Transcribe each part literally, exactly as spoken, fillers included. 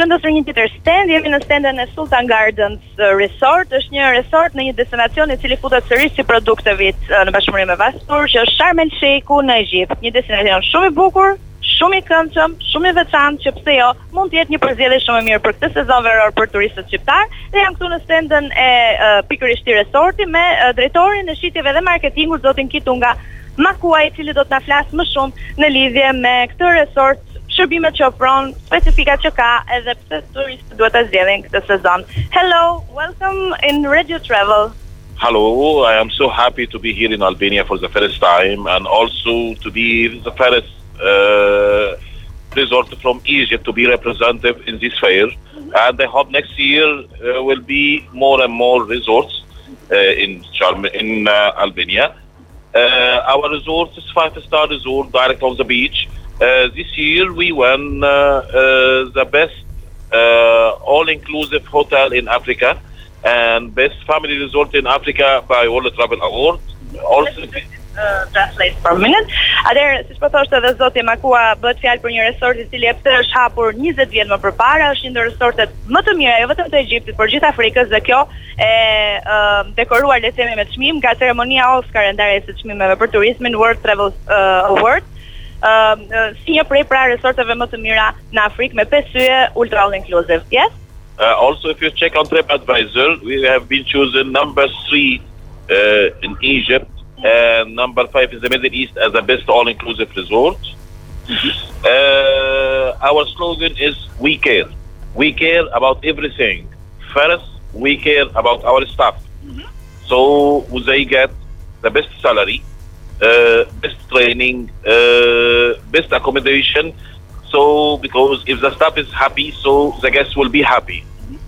vendosur një tjetër stand, jemi në standin e Sultan Gardens Resort, është një resort në një destinacion i cili futet sërish si produkt të vit në bashkëpunim me Vastur, që është Sharm el Sheikhu në Egjipt, një destinacion shumë i bukur, shumë i këndshëm, shumë i veçantë, që pse jo, mund të jetë një përzgjedhje shumë e mirë për këtë sezon veror për turistët shqiptar. Dhe jam këtu në standin e uh, pikërisht të resortit me uh, drejtorin e shitjeve dhe marketingut, zotin Kitunga Makua, i cili do të na flasë më shumë në lidhje me këtë resort, shërbimet që ofron, specifikat që ka, edhe pse turistët duhet ta zgjedhin këtë sezon. Hello, welcome in Radio Travel. Hello, I am so happy to be here in Albania for the first time, and also to be the first uh, resort from Egypt to be represented in this fair. Mm-hmm. And I hope next year uh, will be more and more resorts uh, in Sharm, in uh, Albania. Uh, our resort is five-star resort direct on the beach. Uh, this year we won uh, uh, the best uh, all-inclusive hotel in Africa and best family resort in Africa by World Travel Award. Also, uh, translate for a minute. Atëherë, siç po thoshte edhe zoti Makua, bëhet fjalë për një resort i cili pse është hapur njëzet vjet më përpara, është një ndër resortet më të mira jo vetëm të Egjiptit, por gjithë Afrikës, dhe kjo e uh, dekoruar le të themi me çmim nga ceremonia Oscar e ndarjes së çmimeve për turizmin World Travel uh, Award. Uh, uh, si një prej pra resorteve më të mira në Afrikë me pesë yje ultra all inclusive. Yes? Uh, also, if you check on TripAdvisor, we have been chosen number three uh, in Egypt, and number five in the Middle East as the best all-inclusive resort. uh, our slogan is "We care." We care about everything. First, we care about our staff. Mm-hmm. So they get the best salary, uh, best training, uh, best accommodation. So, because if the staff is happy, so the guests will be happy.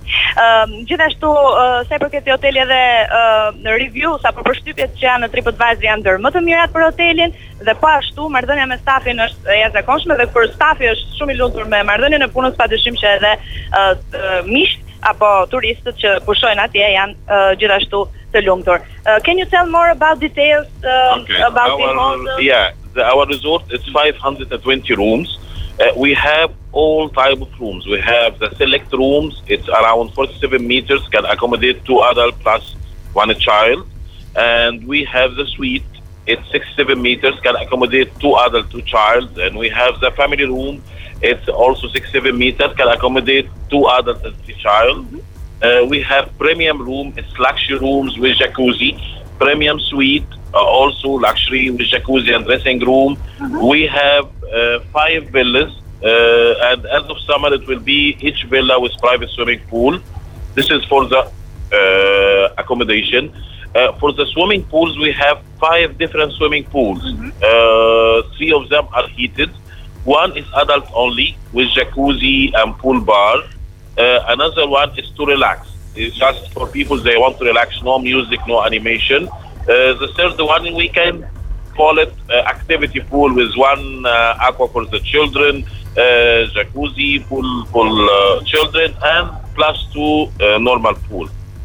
Um, gjithashtu uh, sa i përket këtij hoteli edhe uh, në review sa për përshtypjet që janë në TripAdvisor janë ndër më të mirat për hotelin, dhe po ashtu marrëdhënia me stafin është e jashtëzakonshme, dhe për stafi është shumë i lumtur me marrëdhënien e punës, padyshim që edhe uh, miqt apo turistët që pushojnë atje janë uh, gjithashtu të lumtur. Uh, can you tell more about details uh, okay. about our, the hotel? Yeah, the, our resort is five hundred twenty rooms. Uh, we have all type of rooms. We have the select rooms. It's around forty-seven meters, can accommodate two adults plus one child. And we have the suite. It's sixty-seven meters, can accommodate two adults, two child. And we have the family room. It's also sixty-seven meters, can accommodate two adults and three child. Mm-hmm. Uh, we have premium room. It's luxury rooms with jacuzzi. Premium suite, uh, also luxury with jacuzzi and dressing room. Mm-hmm. We have uh, five villas, uh, and as of summer it will be each villa with private swimming pool. This is for the uh, accommodation. Uh, for the swimming pools, we have five different swimming pools. Mm-hmm. uh, three of them are heated. One is adult only with jacuzzi and pool bar. Uh, another one is to relax. It's just for people they want to relax, no music, no animation. Uh, the third one, we can call it uh, activity pool with one uh, aqua for the children, uh, jacuzzi, pool for uh, children, and plus two uh, normal pool.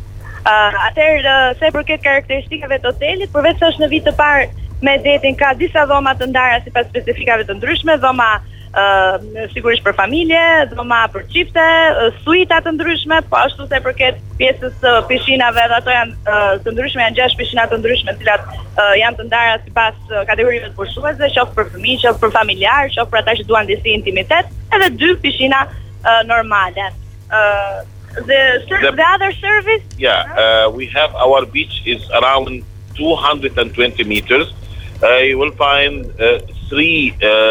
Uh, Atëherë, uh, sa i përket karakteristikave të hotelit, përveç se është në vit të parë me detin, ka disa dhoma të ndara sipas specifikave të ndryshme, dhoma Uh, sigurisht për familje, dhoma për çifte, uh, suita të ndryshme, po ashtu sa i përket pjesës së uh, pishinave, dhe ato janë uh, të ndryshme, janë gjashtë pishina të ndryshme, të cilat uh, janë të ndara sipas uh, kategorive të pushuesve, qoftë për fëmijë, qoftë për familjar, qoftë për ata që duan disi intimitet, edhe dy pishina uh, normale. Uh, the, the, the other service? Yeah, uh, we have our beach is around two hundred twenty meters. Uh, you will find uh, three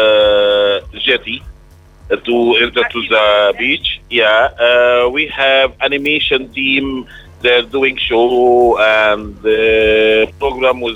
uh, jetty uh, to enter to the beach. Yeah, uh, we have animation team. They're doing show and the program with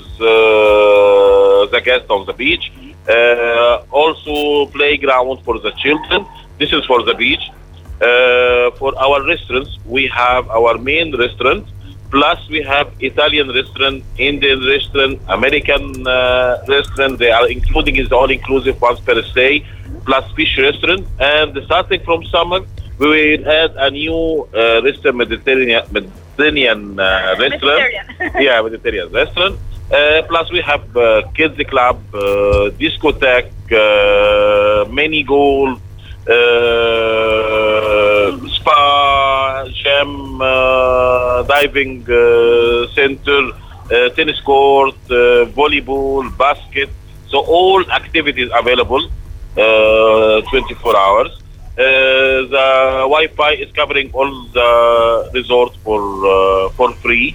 uh, the guests on the beach. Uh, also playground for the children. This is for the beach. Uh, for our restaurants, we have our main restaurant. Plus, we have Italian restaurant, Indian restaurant, American uh, restaurant. They are including is all-inclusive ones per stay, plus fish restaurant. And starting from summer, we will add a new uh, restaurant, Mediterranean, Mediterranean uh, restaurant. Mediterranean. Yeah, Mediterranean restaurant. Uh, plus, we have uh, kids club, uh, discotheque, uh, mini golf, uh, diving uh, center, uh, tennis court, uh, volleyball, basket. So all activities available uh, twenty-four hours. Uh, the Wi-Fi is covering all the resort for uh, for free.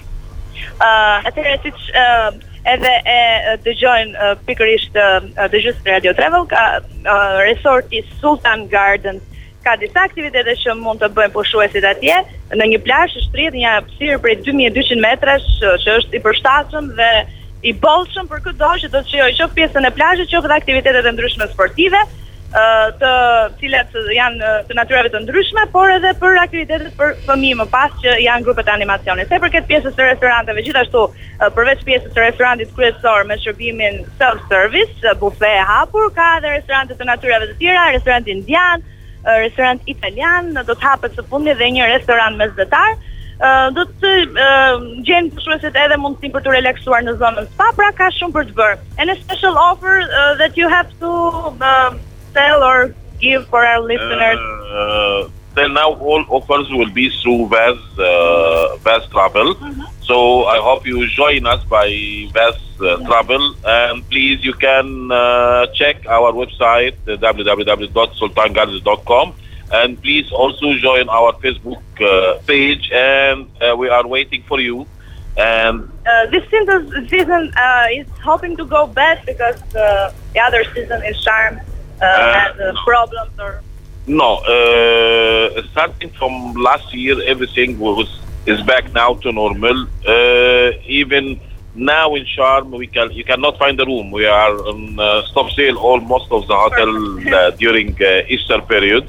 Uh, atëherë siç uh, edhe e dëgjojnë uh, pikërisht uh, dëgjues Radio Travel, ka uh, resorti Sultan Gardens ka disa aktivitete që mund të bëjnë pushuesit atje. Në një plazh është rrjedh një hapësirë prej dy mijë e dyqind metrash që është i përshtatshëm dhe i bollshëm për çdo që do të shijojë qoftë pjesën e plazhit, qoftë edhe aktivitetet e ndryshme sportive, të cilat janë të natyrave të ndryshme, por edhe për aktivitetet për fëmijë më pas që janë grupet e animacionit. Sa përket pjesës së restoranteve, gjithashtu përveç pjesës së restorantit kryesor me shërbimin self-service, bufe e hapur, ka edhe restorante të natyrave të tjera, restorant indian, restorant italian, do të hapet së fundi dhe një restorant mesdhetar. Uh, do të uh, gjenë pushuesit edhe mundësi për të relaksuar në zonën spa, pra ka shumë për të bërë. And a special offer uh, that you have to uh, tell or give for our listeners? Uh, then now all offers will be through Vaz, uh, Vaz Travel. Mm-hmm. So I hope you join us by Vaz uh, yeah. Travel, and please you can uh, check our website uh, w w w dot sultan gardens dot com. And please also join our Facebook uh, page, and uh, we are waiting for you. And uh, this season, season uh, is hoping to go bad because uh, the other season in Sharm uh, uh, had uh, no. problems, or no. Uh, starting from last year, everything was is back now to normal. Uh, even now in Sharm, we can you cannot find a room. We are on uh, stop sale almost of the hotel uh, during uh, Easter period.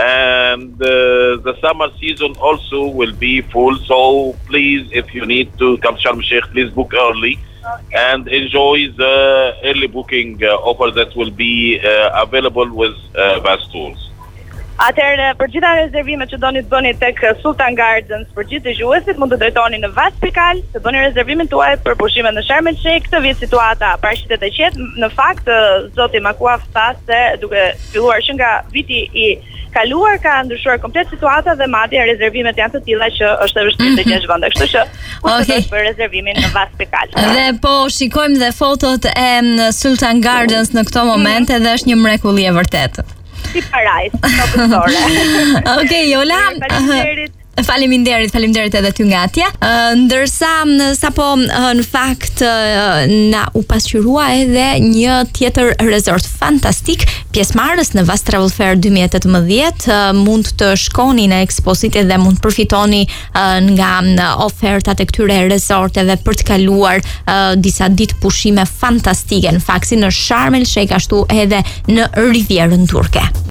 And uh, the summer season also will be full, so please, if you need to come to Sharm el-Sheikh, please book early. Okay. And enjoy the early booking uh, offer that will be uh, available with uh, Vaz Tours. Atëherë, për gjitha rezervimet që doni të bëni tek Sultan Gardens, për gjithë dëgjuesit mund të drejtoni në Vaz Pikal, të bëni rezervimin tuaj për pushimet në Sharm el-Sheikh. Këtë vit situata paraqitet e qetë. Në fakt, zoti Makuaf tha se duke filluar që nga viti i kaluar ka ndryshuar komplet situata dhe madje rezervimet janë të tilla që është e vështirë të gjesh vende. Kështu që okay. Për rezervimin në Vaz Pikal. Dhe po shikojmë dhe fotot e Sultan Gardens në këto momente mm-hmm. dhe është një mrekulli e vërtetë. Si parajs, në pësore. Okej, Jola. Faleminderit. Faleminderit, faleminderit edhe ty nga atje. Uh, ndërsa sapo uh, në fakt uh, na u pasqyrua edhe një tjetër resort fantastik, pjesëmarrës në Vaz Travel Fair dy mijë e tetëmbëdhjetë, uh, mund të shkoni në Exposit dhe mund të përfitoni uh, nga uh, ofertat e këtyre resorteve për të kaluar uh, disa ditë pushime fantastike, në fakt si në Sharm el-Sheikh ashtu edhe në Rivierën Turke.